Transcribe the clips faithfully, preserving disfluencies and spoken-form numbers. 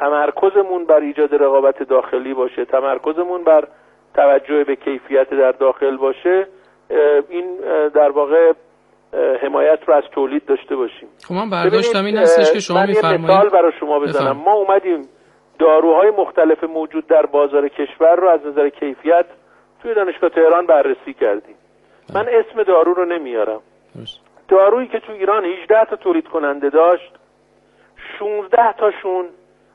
تمرکزمون بر ایجاد رقابت داخلی باشه، تمرکزمون بر توجه به کیفیت در داخل باشه، این در واقع حمایت رو از تولید داشته باشیم. خب من برداشتم این هستش که شما میفرمایید. من یه مثال برای شما بزنم. بفرم. ما اومدیم داروهای مختلف موجود در بازار کشور رو از نظر کیفیت توی دانشگاه تهران بررسی کردیم. من اسم دارو رو نمیارم. دارویی که تو ایران هجده تا تولید کننده داشت، شانزده تاشون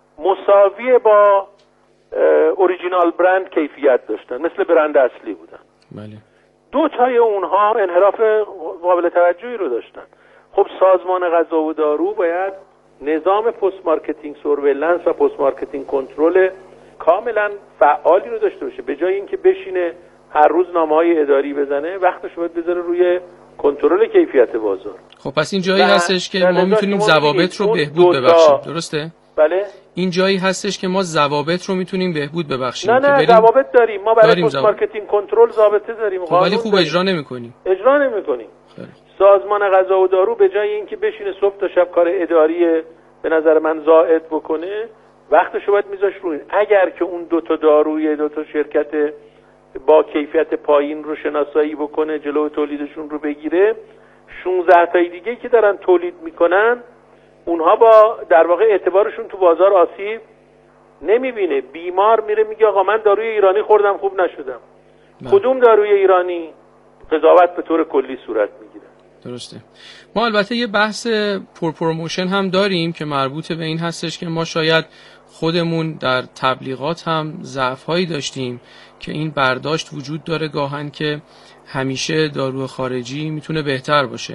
مساوی با اوریجینال برند کیفیت داشتن، مثل برند اصلی بودن. بله. دو تای اونها انحراف قابل توجهی رو داشتن. خب سازمان غذا و دارو باید نظام پست مارکتینگ سورولنس و پست مارکتینگ کنترل کاملا فعالی رو داشته باشه. به جای اینکه بشینه هر روز نامه‌های اداری بزنه، وقتش باید بذاره روی کنترل کیفیت بازار. خب پس این جایی هستش که ما میتونیم ضوابط رو بهبود ببخشیم، درسته؟ بله. این جایی هستش که ما ضوابط رو میتونیم بهبود ببخشیم. نه نه ضوابط داریم، ما برای پست مارکتینگ کنترل ضابطه داریم. خب ولی خوب اجرا نمی‌کنیم. اجرا نمی‌کنیم. سازمان غذا و دارو به جای اینکه بشینه صبح تا شب کار اداری به نظر من زائد بکنه، وقتشو باید میذاش روی. اگر که اون دو تا داروی دو تا شرکت با کیفیت پایین رو شناسایی بکنه، جلو تولیدشون رو بگیره، شانزده تای دیگه که دارن تولید میکنن اونها با در واقع اعتبارشون تو بازار آسیب نمیبینه. بیمار میره میگه آقا من داروی ایرانی خوردم خوب نشدم. نه. کدوم داروی ایرانی؟ قضاوت به طور کلی صورت میگیره. درسته. ما البته یه بحث پر پروموشن هم داریم که مربوط به این هستش که ما شاید خودمون در تبلیغات هم ضعف‌هایی داشتیم که این برداشت وجود داره گاهن که همیشه دارو خارجی میتونه بهتر باشه،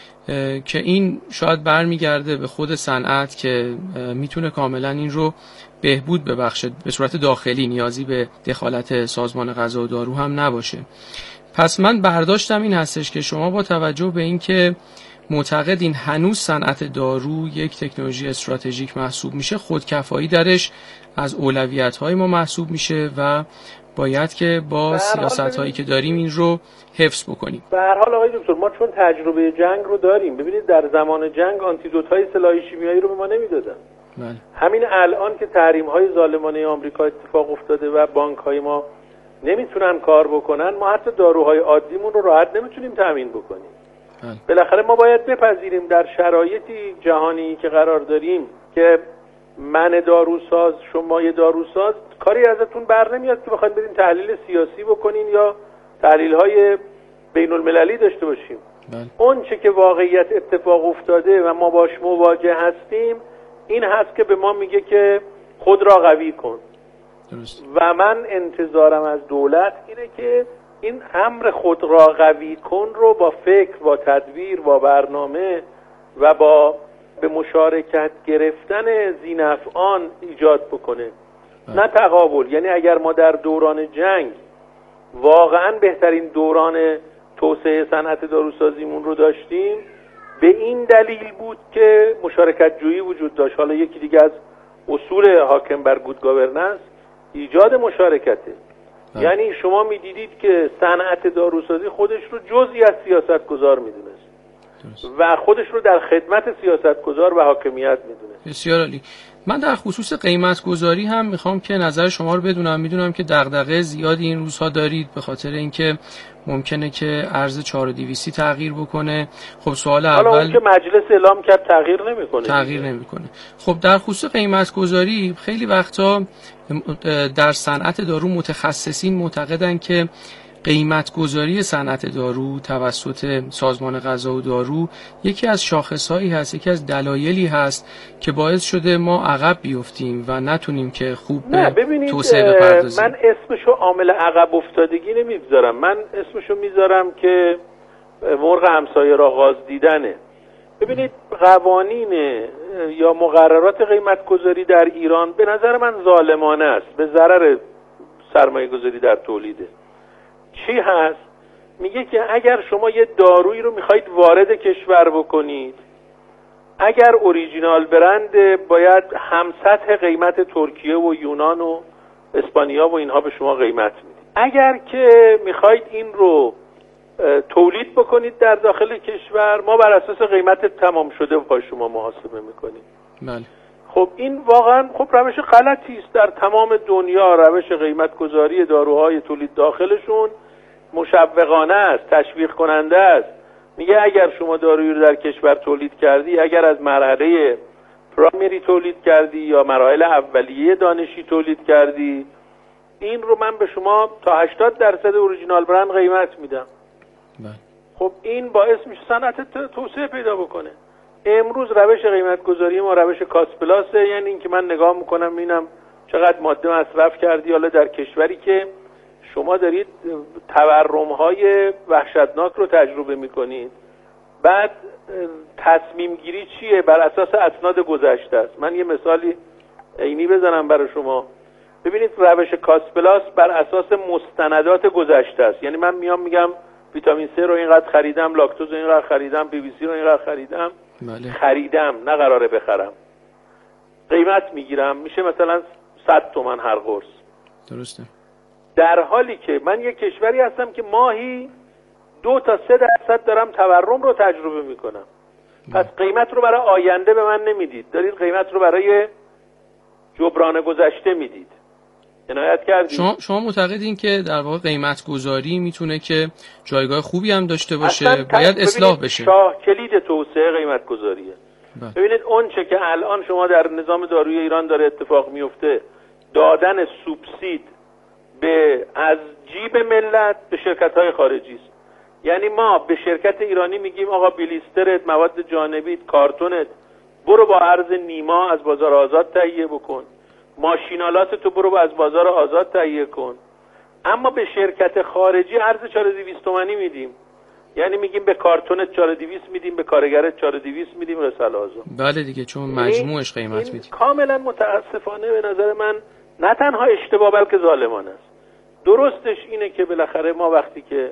که این شاید برمیگرده به خود صنعت که میتونه کاملا این رو بهبود ببخشه به صورت داخلی، نیازی به دخالت سازمان غذا و دارو هم نباشه. پس من برداشتم این هستش که شما با توجه به این که معتقدین هنوز صنعت دارو یک تکنولوژی استراتژیک محسوب میشه، خودکفایی درش از اولویت‌های ما محسوب میشه و باید که با سیاست‌هایی که داریم این رو حفظ بکنیم. به هر حال آقای دکتر، ما چون تجربه جنگ رو داریم، ببینید در زمان جنگ آنتیدوت‌های سلاح شیمیایی رو به ما نمیدادن. بله. همین الان که تحریم‌های ظالمانه آمریکا اتفاق افتاده و بانک‌های ما نمیتونن کار بکنن، ما حتی داروهای عادیمون رو راحت نمیتونیم تامین بکنیم. بله. بالاخره ما باید بپذیریم در شرایطی جهانی که قرار داریم که من داروساز، شما یه داروساز، کاری ازتون بر نمیاد که بخواید برین تحلیل سیاسی بکنین یا تحلیل‌های بین المللی داشته باشیم. بله. اون چه که واقعیت اتفاق افتاده و ما باش مواجه هستیم این هست که به ما میگه که خود را قوی کن. درست. و من انتظارم از دولت اینه که این امر خود را قوی کن رو با فکر، با تدبیر، با برنامه و با به مشارکت گرفتن ذی‌نفعان ایجاد بکنه. بله. نه تقابل. یعنی اگر ما در دوران جنگ واقعا بهترین دوران توسعه صنعت داروسازیمون رو داشتیم، به این دلیل بود که مشارکت جویی وجود داشت. حالا یکی دیگه از اصول حاکم بر گود گاورننس ایجاد مشارکته. ها. یعنی شما میدیدید که صنعت داروسازی خودش رو جزئی از سیاستگزار میدونست و خودش رو در خدمت سیاستگزار و حاکمیت میدونست. بسیار عالی. من در خصوص قیمت گذاری هم میخوام که نظر شما رو بدونم. میدونم که دغدغه زیادی این روزها دارید به خاطر اینکه ممکنه که ارز چهار و دویست تغییر بکنه. خب سوال اول، حالا اون که مجلس اعلام کرد تغییر نمیکنه. تغییر نمیکنه. خب در خصوص قیمت گذاری خیلی وقتا در صنعت دارو متخصصین معتقدن که قیمت گذاری صنعت دارو توسط سازمان غذا و دارو یکی از شاخصهایی هست، یکی از دلایلی هست که باعث شده ما عقب بیفتیم و نتونیم که خوب به توسعه بپردازیم. من اسمشو عامل عقب افتادگی نمیذارم، من اسمشو میذارم که مرغ همسایه را غاز دیدنه. ببینید قوانین یا مقررات قیمت گذاری در ایران به نظر من ظالمانه است، به ضرر سرمایه گذاری در تولیده. چی هست؟ میگه که اگر شما یه دارویی رو میخواید وارد کشور بکنید، اگر اوریجینال برند باید هم سطح قیمت ترکیه و یونان و اسپانیا و اینها به شما قیمت میدید. اگر که میخواید این رو تولید بکنید در داخل کشور، ما بر اساس قیمت تمام شده پای شما محاسبه میکنیم. بله. خب این واقعا خب روش غلطی است. در تمام دنیا روش قیمت گذاری داروهای تولید داخلشون مشوقانه است، تشویق کننده است. میگه اگر شما دارویی رو در کشور تولید کردی، اگر از مرحله پرایمری تولید کردی یا مراحل اولیه دانشی تولید کردی، این رو من به شما تا هشتاد درصد اوریجینال برند قیمت میدم. خب این باعث میشه صنعت توسعه پیدا بکنه. امروز روش قیمت گذاری ما روش کاست پلاسه، یعنی اینکه من نگاه میکنم ببینم چقدر ماده مصرف کردی، حالا در کشوری که شما دارید تورم‌های وحشتناک رو تجربه میکنید، بعد تصمیم گیری چیه؟ بر اساس اسناد گذشته است. من یه مثالی عینی بزنم برای شما. ببینید روش کاست پلاس بر اساس مستندات گذشته است. یعنی من میام میگم ویتامین C رو اینقدر خریدم، لاکتوز رو اینقدر خریدم، بی بی سی رو اینقدر خریدم. بله. خریدم، نه قراره بخرم. قیمت میگیرم، میشه مثلا صد تومن هر قرص. درسته. در حالی که من یک کشوری هستم که ماهی دو تا سه درصد دارم تورم رو تجربه میکنم. پس قیمت رو برای آینده به من نمیدید، دارید قیمت رو برای جبران گذشته میدید. عنایت کردید. شما شما معتقدین که در واقع قیمت گذاری میتونه که جایگاه خوبی هم داشته باشه، باید اصلاح بشه. شاه کلید توسعه قیمت گذاریه. بله. ببینید اون چه که الان شما در نظام دارویی ایران داره اتفاق میفته، دادن سوبسید به از جیب ملت به شرکت‌های خارجی است. یعنی ما به شرکت ایرانی میگیم آقا بلیسترت، مواد جانبیت، کارتونت برو با ارز نیما از بازار آزاد تهیه بکن، ماشینالات تو برو از بازار آزاد تهیه کن، اما به شرکت خارجی ارز چهار هزار و دویست تومانی میدیم. یعنی میگیم به کارتونت چهار هزار و دویست میدیم، به کارگرت چهار هزار و دویست میدیم رسالازو. بله دیگه، چون مجموعش قیمت میدیم. کاملا متاسفانه به نظر من نه تنها اشتباه بلکه ظالمانه است. درستش اینه که بالاخره ما وقتی که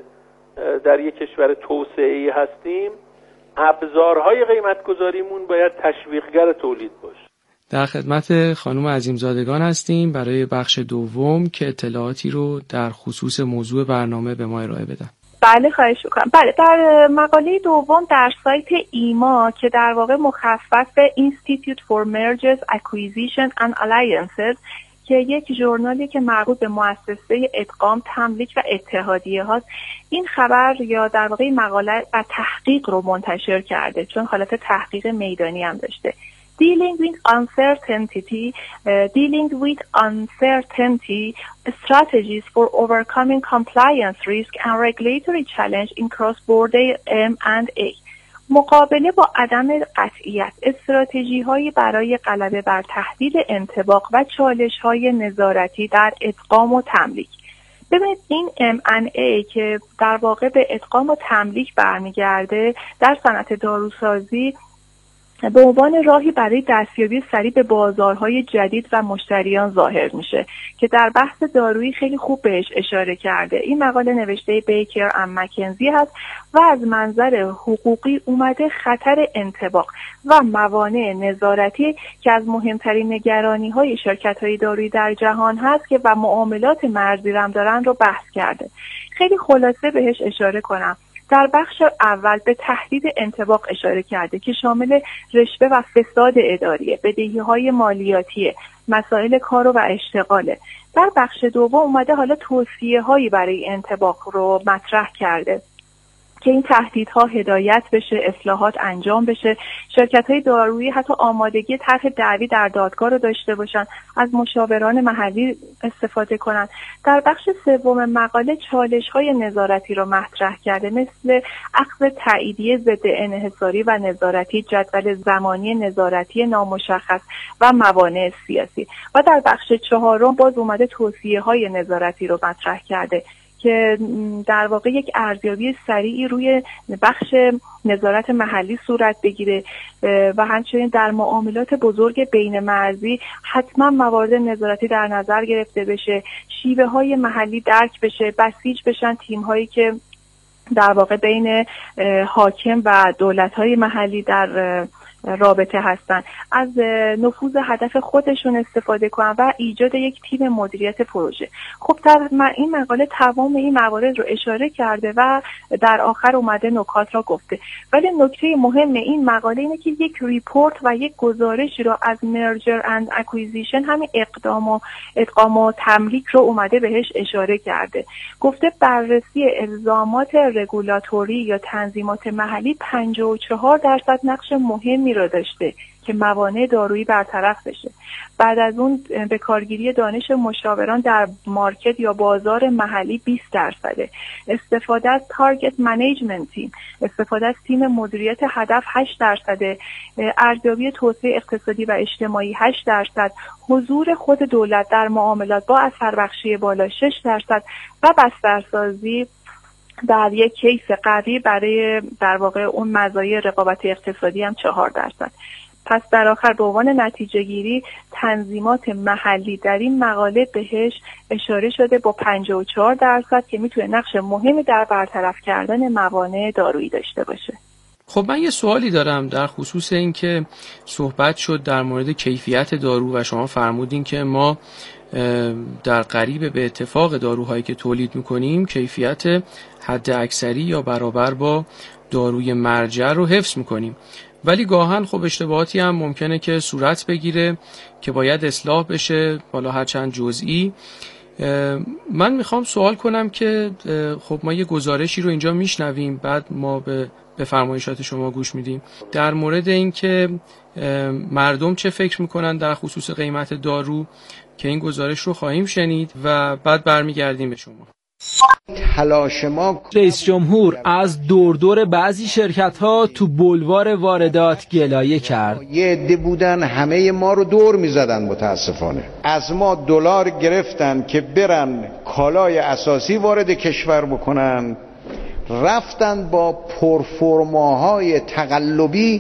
در یک کشور توسعه‌ای هستیم، ابزارهای قیمت گذاریمون باید تشویقگر تولید باشه. در خدمت خانم عظیمزادگان هستیم برای بخش دوم که اطلاعاتی رو در خصوص موضوع برنامه به ما ارائه بدن. بله خواهش می‌کنم. بله، در مقاله دوم در سایت ایما که در واقع مخفف به Institute for Mergers, Acquisition and Alliances که یک ژورنالی که مربوط به مؤسسه ادغام، تملیک و اتحادیه هاست، این خبر یا در واقع مقاله و تحقیق رو منتشر کرده، چون حالت تحقیق میدانی هم داشته. Dealing with uncertainty, uh, dealing with uncertainty strategies for overcoming compliance risk and regulatory challenge in cross-border ام اند ای. مقابله با عدم قطعیت، استراتژی‌هایی برای غلبه بر تهدید انطباق و چالش‌های نظارتی در ادغام و تملیک. ببینید این ام ان ای که در واقع به ادغام و تملیک برمیگرده در صنعت داروسازی به عنوان راهی برای دستیابی سریع به بازارهای جدید و مشتریان ظاهر میشه که در بحث دارویی خیلی خوب بهش اشاره کرده. این مقاله نوشته بیکر ام مکنزی هست و از منظر حقوقی اومده خطر انطباق و موانع نظارتی که از مهمترین نگرانی‌های شرکت‌های دارویی در جهان هست که و معاملات مرزی هم دارن رو بحث کرده. خیلی خلاصه بهش اشاره کنم. در بخش اول به تهدید انطباق اشاره کرده که شامل رشوه و فساد اداریه، بدهی‌های مالیاتی، مسائل کار و اشتغاله. در بخش دوم اومده حالا توصیه‌هایی برای انطباق رو مطرح کرده که این تهدیدها هدایت بشه، اصلاحات انجام بشه، شرکت‌های دارویی حتی آمادگی طرح دعوی در دادگاه رو داشته باشن، از مشاوران محلی استفاده کنن. در بخش سوم مقاله چالش‌های نظارتی رو مطرح کرده، مثل اخذ تاییدیه ضد انحصاری و نظارتی، جدول زمانی نظارتی نامشخص و موانع سیاسی. و در بخش چهارم باز اومده توصیه‌های نظارتی رو مطرح کرده که در واقع یک ارزیابی سریعی روی بخش نظارت محلی صورت بگیره و همچنین در معاملات بزرگ بین مرزی حتما موارد نظارتی در نظر گرفته بشه، شیوه های محلی درک بشه، بسیج بشن تیم هایی که در واقع بین حاکم و دولت های محلی در رابطه هستن از نفوذ هدف خودشون استفاده کنن و ایجاد یک تیم مدیریت پروژه. خب در این مقاله تمام این موارد رو اشاره کرده و در آخر اومده نکات را گفته، ولی نکته مهم این مقاله اینه که یک ریپورت و یک گزارشی رو از مرجر اند اکویزیشن، همین اقدام و ادغام و تملیک رو اومده بهش اشاره کرده. گفته بررسی الزامات رگولاتوری یا تنظیمات محلی پنجاه و چهار درصد نقش مهمی را داشته که موانع دارویی برطرف بشه. بعد از اون به کارگیری دانش مشاوران در مارکت یا بازار محلی بیست درصده، استفاده از تارگت منیجمنت تیم، استفاده از تیم مدیریت هدف هشت درصده، ارزیابی توسعه اقتصادی و اجتماعی هشت درصد، حضور خود دولت در معاملات با اثربخشی بالا شش درصد و بسترسازی در یک کیس قوی برای در واقع اون مزایای رقابت اقتصادی هم چهار درصد. پس در آخر به عنوان نتیجه گیری تنظیمات محلی در این مقاله بهش اشاره شده با پنجاه و چهار درصد که میتونه نقش مهمی در برطرف کردن موانع دارویی داشته باشه. خب من یه سوالی دارم در خصوص این که صحبت شد در مورد کیفیت دارو و شما فرمودین که ما در قریب به اتفاق داروهایی که تولید میکنیم کیفیت حد اکثری یا برابر با داروی مرجع رو حفظ میکنیم، ولی گاهن خب اشتباهاتی هم ممکنه که صورت بگیره که باید اصلاح بشه، حالا هرچند جزئی. من میخوام سوال کنم که خب ما یه گزارشی رو اینجا میشنویم، بعد ما به به فرمایشات شما گوش میدیم در مورد این که مردم چه فکر میکنن در خصوص قیمت دارو، که این گزارش رو خواهیم شنید و بعد برمیگردیم به شما. تلاش ما رئیس جمهور از دور دور بعضی شرکت ها تو بلوار واردات گلایه کرد. یه عده بودن همه ما رو دور میزدن، متاسفانه از ما دلار گرفتن که برن کالای اساسی وارد کشور بکنن، رفتن با پرفرماهای تقلبی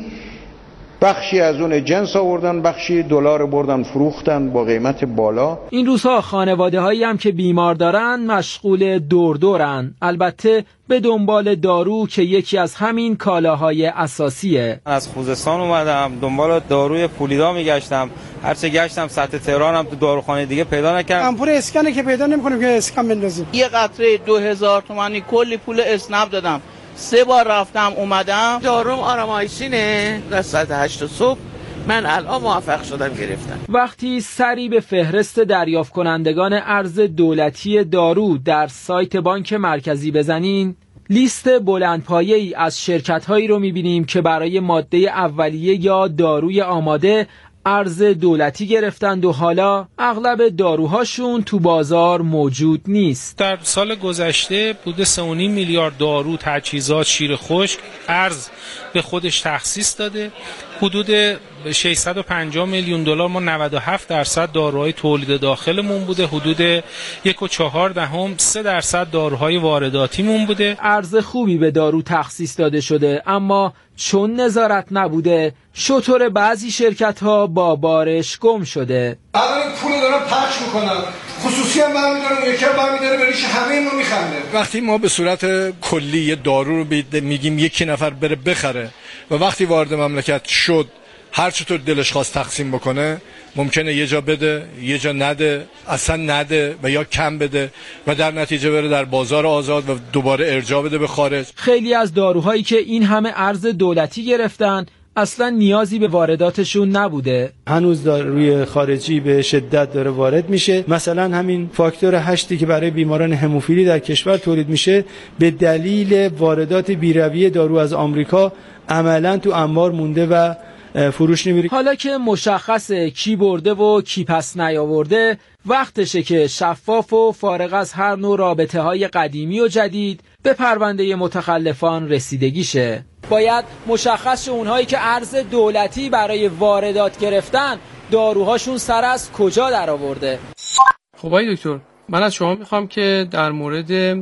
بخشی از اون جنس آوردن، بخشی دلار بردن فروختن با قیمت بالا. این روزها خانواده هایی هم که بیمار دارن مشغول دور دورن، البته به دنبال دارو که یکی از همین کالاهای اساسیه. از خوزستان اومدم دنبال داروی پولیدا میگشتم، هرچه گشتم سطح تهرانم تو داروخانه دیگه پیدا نکردم. امپور اسکنه که پیدا نمی‌کنیم که اسکن بندازیم. یه قطره دو هزار تومانی کلی پول اسنپ دادم، سه بار رفتم اومدم. داروم آرامایسینه، در ساعت هشت صبح من الان موفق شدم گرفتم. وقتی سری به فهرست دریافت کنندگان ارز دولتی دارو در سایت بانک مرکزی بزنین، لیست بلندپایه‌ای از شرکت‌هایی رو می‌بینیم که برای ماده اولیه یا داروی آماده ارز دولتی گرفتند و حالا اغلب داروهاشون تو بازار موجود نیست. در سال گذشته بوده سه و نیم میلیارد دارو، تجهیزات، شیر خشک ارز به خودش تخصیص داده. حدود ششصد و پنجاه میلیون دلار ما نود و هفت درصد داروهای تولید داخلمون بوده، حدود یک و چهار دهم سه درصد داروهای وارداتیمون بوده. ارز خوبی به دارو تخصیص داده شده، اما چون نظارت نبوده شطور بعضی شرکت ها با بارش گم شده. الان این پول دارن پخش میکنن، خصوصی هم برمیدارن، یکی هم برمیداره بریش همه ما میخنده. وقتی ما به صورت کلی دارو رو میگیم یکی نفر بره بخره و وقتی وارد مملکت شد هر چطور دلش خواست تقسیم بکنه، ممکنه یه جا بده، یه جا نده، اصلا نده و یا کم بده و در نتیجه بره در بازار آزاد و دوباره ارجاع بده به خارج. خیلی از داروهایی که این همه ارز دولتی گرفتن اصلا نیازی به وارداتشون نبوده. هنوز داروی خارجی به شدت داره وارد میشه. مثلا همین فاکتور هشتی که برای بیماران هموفیلی در کشور تولید میشه به دلیل واردات بیرویه دارو از آمریکا عملا تو انبار مونده و فروش نمیره. حالا که مشخصه کی برده و کی پس نیاورده، وقتشه که شفاف و فارغ از هر نوع رابطه های قدیمی و جدید به پرونده متخلفان رسیدگی شه. باید مشخص شه اونهایی که ارز دولتی برای واردات گرفتن داروهاشون سر از کجا در آورده. خب آقای دکتر، من از شما میخوام که در مورد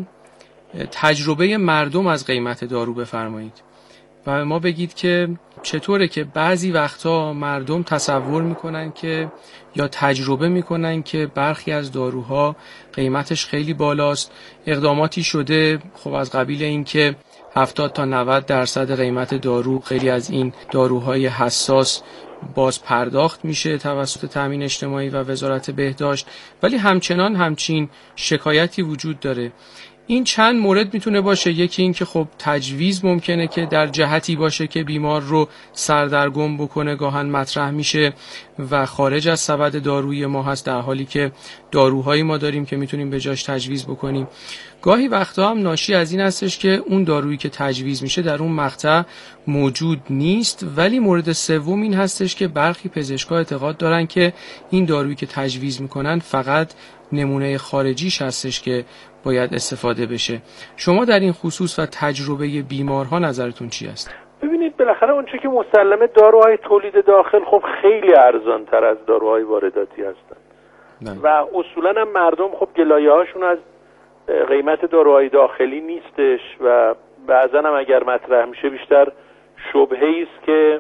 تجربه مردم از قیمت دارو بفرمایید و ما بگید که چطوره که بعضی وقتا مردم تصور میکنن که یا تجربه میکنن که برخی از داروها قیمتش خیلی بالاست، اقداماتی شده خب از قبیل این که هفتاد تا نود درصد قیمت دارو، خیلی از این داروهای حساس باز پرداخت میشه توسط تامین اجتماعی و وزارت بهداشت، ولی همچنان همچین شکایتی وجود داره. این چند مورد میتونه باشه. یکی این که خب تجویز ممکنه که در جهتی باشه که بیمار رو سردرگم بکنه، گاهن مطرح میشه و خارج از سبد دارویی ما هست، در حالی که داروهایی ما داریم که میتونیم به جاش تجویز بکنیم. گاهی وقتا هم ناشی از این هستش که اون دارویی که تجویز میشه در اون مقطع موجود نیست. ولی مورد سوم این هستش که برخی پزشکا اعتقاد دارن که این دارویی که تجویز میکنن فقط نمونه خارجیش هستش که باید استفاده بشه. شما در این خصوص و تجربه بیمارها نظرتون چی است؟ ببینید بالاخره اونچه که مسلمه داروهای تولید داخل خب خیلی ارزان تر از داروهای وارداتی هستن نه. و اصولا هم مردم خب گلایه هاشون از قیمت داروهای داخلی نیستش و بعضا هم اگر مطرح میشه بیشتر شبهه‌ای است که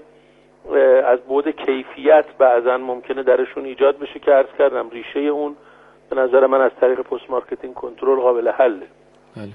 از بعد کیفیت بعضا ممکنه درشون ایجاد بشه که عرض کردم ریشه اون به نظر من از طریق پست مارکتینگ کنترل قابل حله. بله.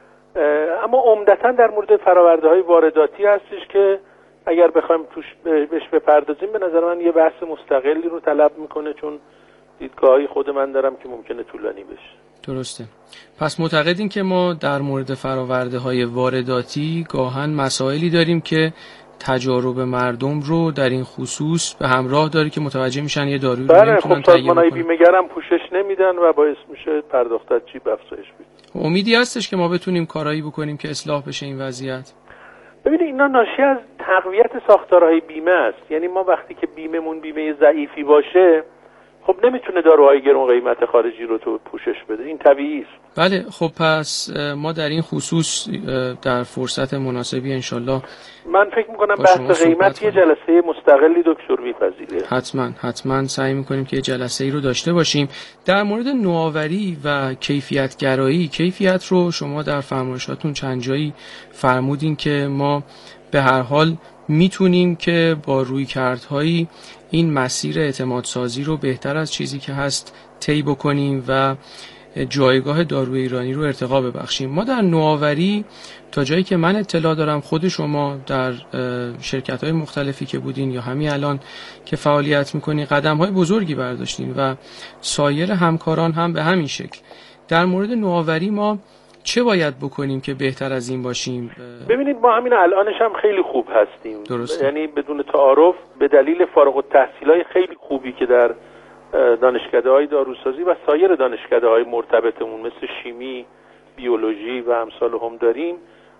اما عمدتاً در مورد فرآورده‌های وارداتی هستش که اگر بخوایم توش بهش بپردازیم به نظر من یه بحث مستقلی رو طلب میکنه، چون دیدگاهی خود من دارم که ممکنه طولانی بشه. درسته. پس معتقدین که ما در مورد فرآورده‌های وارداتی گاهن مسائلی داریم که تجارب مردم رو در این خصوص به همراه داره که متوجه میشن یه دارویی رو نمیتونن خب سازمان‌های بیمه‌گرم پوشش نمیدن و باعث میشه پرداخت از جیب افزایش بیاد. امیدی هستش که ما بتونیم کارایی بکنیم که اصلاح بشه این وضعیت. ببینید اینا ناشی از تقویت ساختارهای بیمه است. یعنی ما وقتی که بیمه‌مون بیمه ضعیفی باشه خب نمیتونه داروهای گران قیمت خارجی رو تو پوشش بده. این طبیعی است. بله. خب پس ما در این خصوص در فرصت مناسبی انشالله من فکر میکنم بحث قیمت یه جلسه مستقلی دکتر میپذیره. حتما حتما سعی میکنیم که یه جلسه ای رو داشته باشیم. در مورد نوآوری و کیفیت گرایی، کیفیت رو شما در فرمایشاتون چند جایی فرمودین که ما به هر حال میتونیم که با رویکردهایی این مسیر اعتماد سازی رو بهتر از چیزی که هست طی بکنیم و جایگاه داروی ایرانی رو ارتقا ببخشیم. ما در نوآوری تا جایی که من اطلاع دارم، خود شما در شرکت‌های مختلفی که بودین یا همین الان که فعالیت می‌کنین قدم‌های بزرگی برداشتین و سایر همکاران هم به همین شکل. در مورد نوآوری ما چه باید بکنیم که بهتر از این باشیم؟ ببینید ما همین الانش هم خیلی خوب هستیم. درسته. یعنی بدون تعارف به دلیل فارغ التحصیلای خیلی خوبی که در دانشکده‌های داروسازی و سایر دانشکده‌های مرتبطمون مثل شیمی، بیولوژی و امثال هم داریم،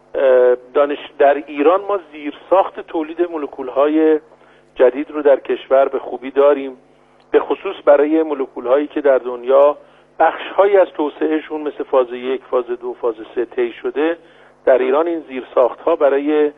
دانش در ایران ما زیرساخت تولید مولکول‌های جدید رو در کشور به خوبی داریم، به خصوص برای مولکول‌هایی که در دنیا بخش‌هایی از توسعهشون مثل فاز یک، فاز دو، فاز سه طی شده. در ایران این زیرساخت‌ها برای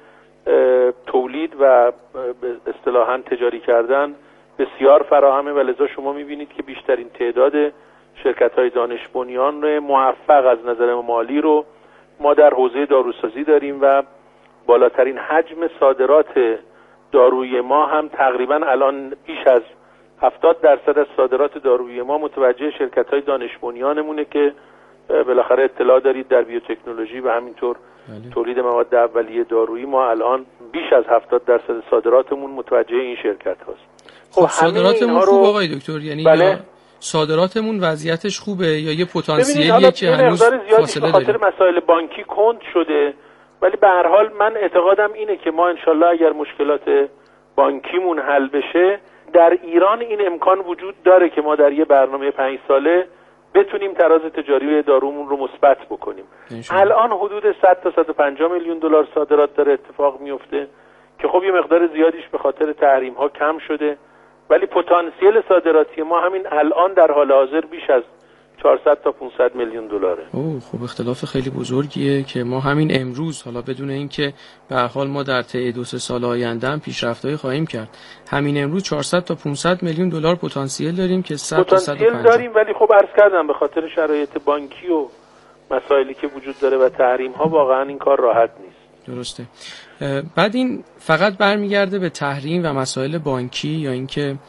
تولید و اصطلاحاً تجاری کردن بسیار فراهمه و لذا شما می‌بینید که بیشترین تعداد شرکت‌های دانش بنیان موفق از نظر مالی رو ما در حوزه داروسازی داریم و بالاترین حجم صادرات دارویی ما هم تقریباً الان بیش از هفتاد درصد از صادرات دارویی ما متوجه شرکت‌های دانش بنیانمونه که بالاخره اطلاع دارید در بیوتکنولوژی و همینطور بله. تولید مواد اولیه دارویی ما الان بیش از هفتاد درصد صادراتمون متوجه این شرکت هاست. خب صادراتمون خوب آقای دکتر، یعنی بله. صادراتمون وضعیتش خوبه یا یه پتانسیلیه که هنوز فاصله داریم؟ به خاطر مسائل بانکی کند شده، ولی به هر حال من اعتقادم اینه که ما انشالله اگر مشکلات بانکیمون حل بشه در ایران این امکان وجود داره که ما در یه برنامه پنج ساله بتونیم تراز تجاری دارومون رو مثبت بکنیم. الان حدود صد تا صد و پنجاه میلیون دلار صادرات داره اتفاق میفته که خب یه مقدار زیادیش به خاطر تحریم ها کم شده، ولی پتانسیل صادراتی ما همین الان در حال حاضر بیش از چهارصد تا پانصد میلیون دلاره. اوه خب اختلاف خیلی بزرگیه که ما همین امروز، حالا بدون اینکه به هر حال ما در طی دو سه سال آینده هم پیشرفت‌هایی خواهیم کرد، همین امروز چهارصد تا پانصد میلیون دلار پتانسیل داریم که صد تا صد و پنجاه داریم، ولی خب عرض کردم به خاطر شرایط بانکی و مسائلی که وجود داره و تحریم ها واقعا این کار راحت نیست. درسته. بعد این فقط برمیگرده به تحریم و مسائل بانکی یا اینکه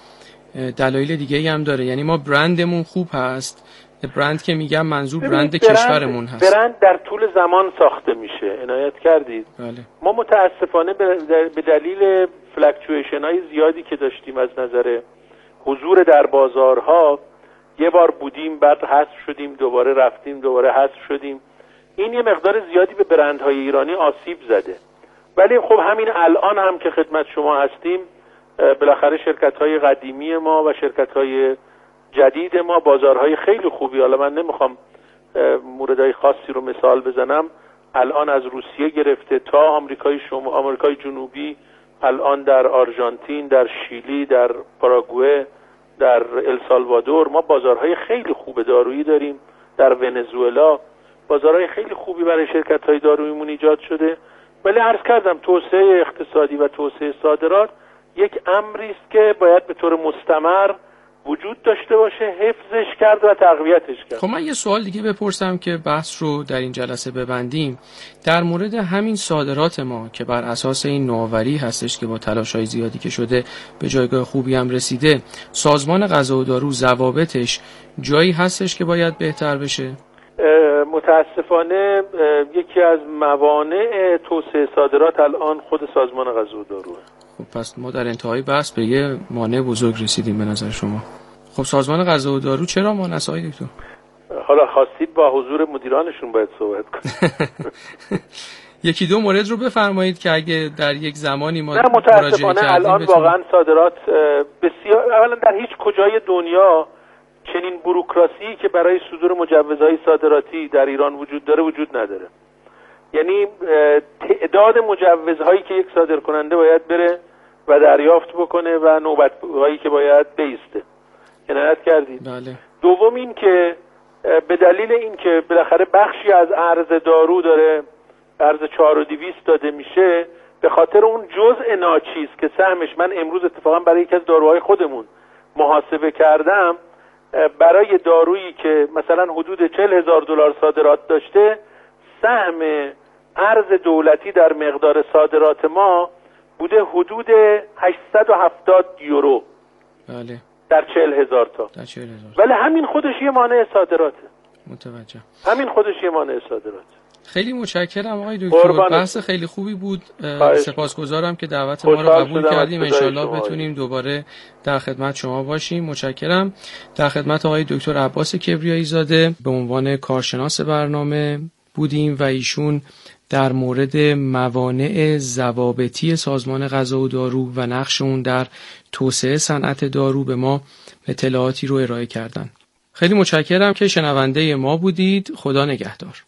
دلایل دیگه هم داره. یعنی ما برندمون خوب هست، برند که میگم منظور برند کشورمون هست. برند در طول زمان ساخته میشه، عنایت کردید؟ بله. ما متاسفانه به دلیل فلکچویشن های زیادی که داشتیم از نظر حضور در بازارها، یه بار بودیم بعد حذف شدیم، دوباره رفتیم دوباره حذف شدیم، این یه مقدار زیادی به برندهای ایرانی آسیب زده. ولی خب همین الان هم که خدمت شما هستیم، بالاخره شرکت‌های قدیمی ما و شرکت‌های جدید ما بازارهای خیلی خوبی، حالا من نمیخوام موردهای خاصی رو مثال بزنم، الان از روسیه گرفته تا آمریکای شما، آمریکای جنوبی، الان در آرژانتین، در شیلی، در پاراگوئه، در السالوادور ما بازارهای خیلی خوب دارویی داریم. در ونزوئلا بازارهای خیلی خوبی برای شرکت‌های داروییمون ایجاد شده. ولی عرض کردم توسعه اقتصادی و توسعه صادرات یک امری است که باید به طور مستمر وجود داشته باشه، حفظش کرد و تقویتش کرد. خب من یه سوال دیگه بپرسم که بحث رو در این جلسه ببندیم. در مورد همین صادرات ما که بر اساس این نوآوری هستش که با تلاش‌های زیادی که شده به جایگاه خوبی هم رسیده، سازمان غذا و دارو ضوابطش جایی هستش که باید بهتر بشه؟ متاسفانه یکی از موانع توسعه صادرات الان خود سازمان غذا و داروه. خب پس ما در انتهای بحث به یه مانع بزرگ رسیدیم به نظر شما. خب سازمان غذا و دارو چرا مانع است آقای دکتر؟ حالا خواستید با حضور مدیرانشون باید صحبت کنید. یکی دو مورد رو بفرمایید که اگه در یک زمانی ما نه متاسفانه الان واقعا صادرات بسیار، اولا در هیچ کجای دنیا چنین بوروکراسی که برای صدور مجوزهای صادراتی در ایران وجود داره وجود نداره. یعنی تعداد مجوزهایی که یک صادرکننده باید بره و دریافت بکنه و نوبت‌هایی که باید بیسته. عنایت کردید؟ بله. دوم این که به دلیل این که بالاخره بخشی از ارز دارو داره ارز چهار و دویست داده میشه، به خاطر اون جزء ناچیز که سهمش، من امروز اتفاقا برای یکی از داروهای خودمون محاسبه کردم، برای دارویی که مثلا حدود چهل هزار دلار صادرات داشته، سهم ارز دولتی در مقدار صادرات ما بوده حدود هشتصد و هفتاد یورو. بله. در چهل هزار تا. در چهل هزار. ولی همین خودش یه مانع صادراته. متوجه. همین خودش یه مانع صادراته. خیلی متشکرم آقای دکتر، بحث خیلی خوبی بود. سپاسگزارم که دعوت ما رو قبول کردیم. انشالله بتونیم دوباره در خدمت شما باشیم. متشکرم. در خدمت آقای دکتر عباس کبریایی زاده به عنوان کارشناس برنامه بودیم و ایشون در مورد موانع ضوابطی سازمان غذا و دارو و نقش اون در توسعه صنعت دارو به ما اطلاعاتی رو ارائه کردن. خیلی متشکرم که شنونده ما بودید. خدا نگهدار.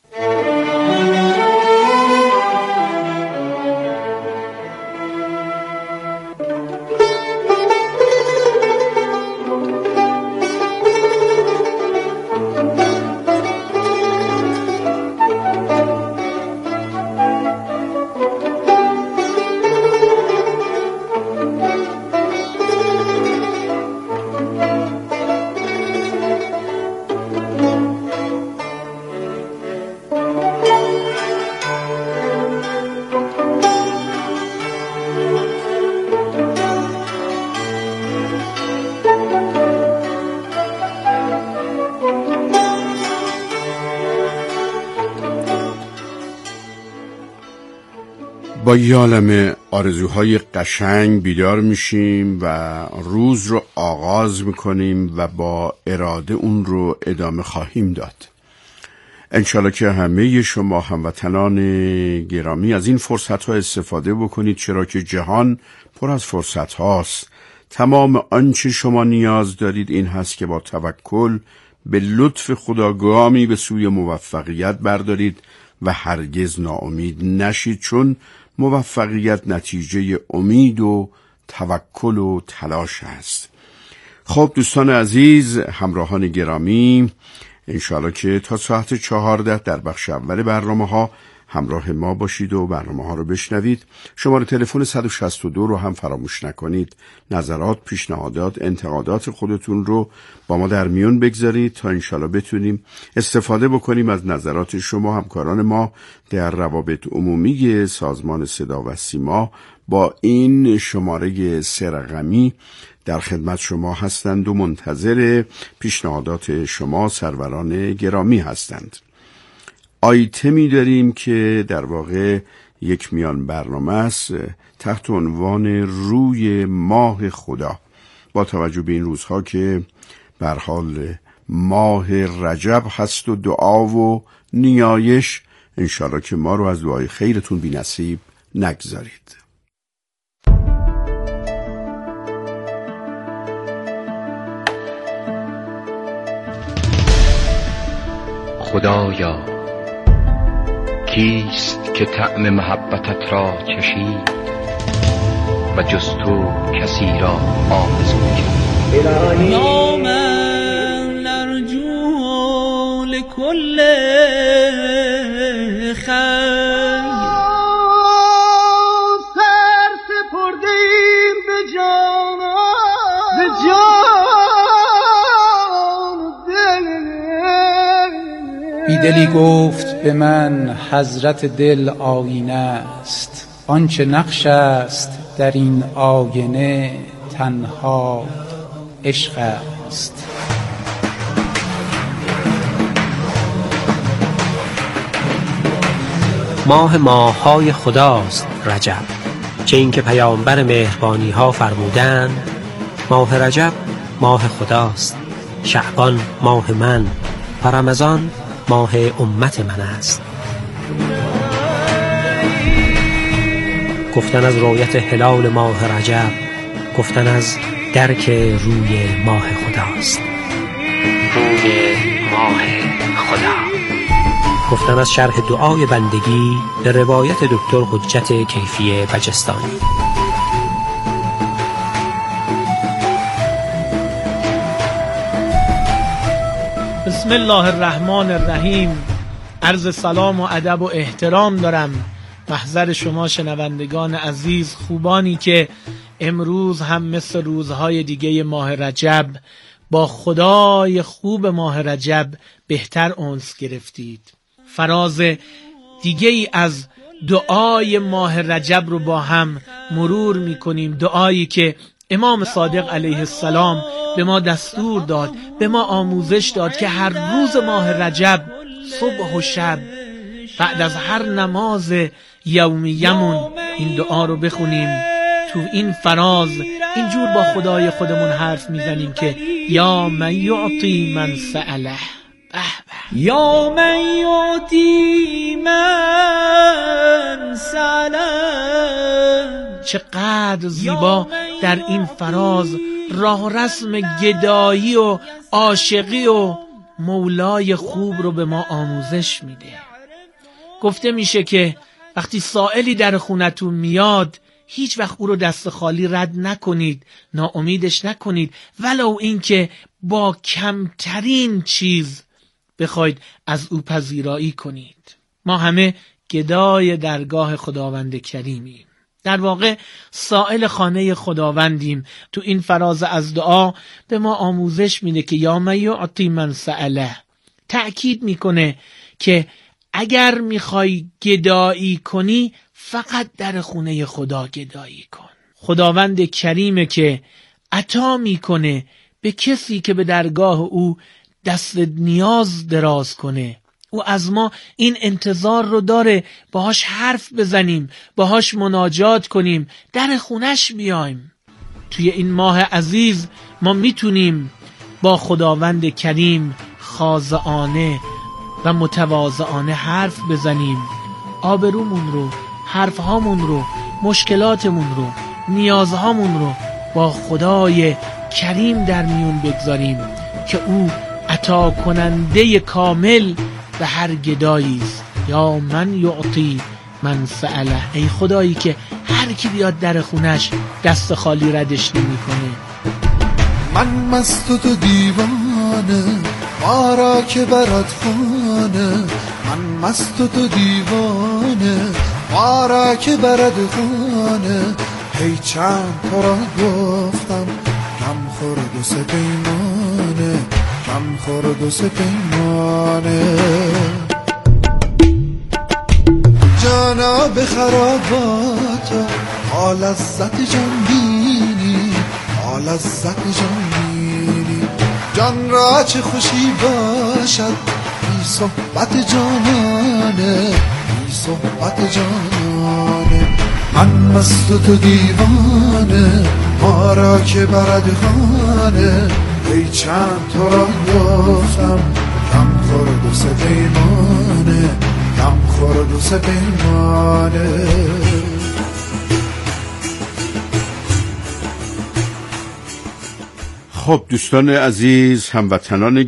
با یه عالمه آرزوهای قشنگ بیدار میشیم و روز رو آغاز میکنیم و با اراده اون رو ادامه خواهیم داد. انشالله که همه شما هموطنان گرامی از این فرصت ها استفاده بکنید، چرا که جهان پر از فرصت هاست. تمام آنچه شما نیاز دارید این هست که با توکل به لطف خدا گامی به سوی موفقیت بردارید و هرگز ناامید نشید، چون موفقیت نتیجه امید و توکل و تلاش است. خب دوستان عزیز، همراهان گرامی، انشاءالله که تا ساعت چهارده در بخش اول برنامه ها همراه ما باشید و برنامه ها رو بشنوید. شماره تلفن صد و شصت و دو رو هم فراموش نکنید. نظرات، پیشنهادات، انتقادات خودتون رو با ما در میون بگذارید تا انشالله بتونیم استفاده بکنیم از نظرات شما. همکاران ما در روابط عمومی سازمان صدا و سیما با این شماره سه رقمی در خدمت شما هستند و منتظر پیشنهادات شما سروران گرامی هستند. آیتمی داریم که در واقع یک میان برنامه است تحت عنوان روی ماه خدا. با توجه به این روزها که به هر حال ماه رجب هست و دعا و نیایش، انشالله که ما رو از دعای خیرتون بی نصیب نگذارید. خدایا کیست که طعم محبتت را چشید و جز تو کسی را آرزو کرد؟ یا من نرجو لکل خیر سر سپردیم به جان به جان دل. بیدلی گفت به من حضرت دل آینه است، آنچه نقش است در این آینه تنها عشق است. ماه ماه‌های خداست رجب، چه این که پیامبر مهربانی ها فرمودند ماه رجب ماه خداست، شعبان ماه من و رمضان ماه امت من است. گفتن از رؤیت هلال ماه رجب، گفتن از درک روی ماه خداست. روی ماه خدا. گفتن از شرح دعای بندگی به روایت دکتر حجت کیفی بجستانی. بسم الله الرحمن الرحیم. عرض سلام و ادب و احترام دارم محضر شما شنوندگان عزیز، خوبانی که امروز هم مثل روزهای دیگه ماه رجب با خدای خوب ماه رجب بهتر انس گرفتید. فراز دیگه ای از دعای ماه رجب رو با هم مرور میکنیم، دعایی که امام صادق علیه السلام به ما دستور داد، به ما آموزش داد که هر روز ماه رجب صبح و شب بعد از هر نماز یومیمون این دعا رو بخونیم. تو این فراز اینجور با خدای خودمون حرف میزنیم که یا من یعطی من سأله، یا من یعطی من سأله. چقدر زیبا در این فراز راه رسم گدایی و عاشقی و مولای خوب رو به ما آموزش میده. گفته میشه که وقتی سائلی در خونتون میاد هیچ وقت او رو دست خالی رد نکنید، ناامیدش نکنید، ولو اینکه با کمترین چیز بخواید از او پذیرایی کنید. ما همه گدای درگاه خداوند کریمیم، در واقع سائل خانه خداوندیم. تو این فراز از دعا به ما آموزش میده که یا من یعطی من سأله، تأکید میکنه که اگر میخوای گدایی کنی فقط در خونه خدا گدایی کن. خداوند کریمه که عطا میکنه به کسی که به درگاه او دست نیاز دراز کنه. او از ما این انتظار رو داره باهاش حرف بزنیم، باهاش مناجات کنیم، در خونش بیایم. توی این ماه عزیز ما میتونیم با خداوند کریم خاضعانه و متواضعانه حرف بزنیم، آبرومون رو، حرفهامون رو، مشکلاتمون رو، نیازهامون رو با خدای کریم در میون بگذاریم که او عطا کننده کامل به هر گدایی است. یا من یعطی من سأله، ای خدایی که هر کی بیاد در خونش دست خالی ردش نمی کنه. من مست و تو دیوانه، ما را که برات خانه، من مست و تو دیوانه، ما را که برد خانه. هی چند تو را گفتم کم خورد و سه پیمانه، کم خورد و سه پیمانه. جانا به خراباتا تا لذت جان بینی، تا لذت جان بینی. جان را چه خوشی باشد بی صحبت جانانه، بی صحبت جانانه. من مست و تو دیوانه، ما را که برد خانه. ای چند تو را گفتم کم خورد و سه پیمانه، کم خورد و سه پیمانه. خب دوستان عزیز، هموطنان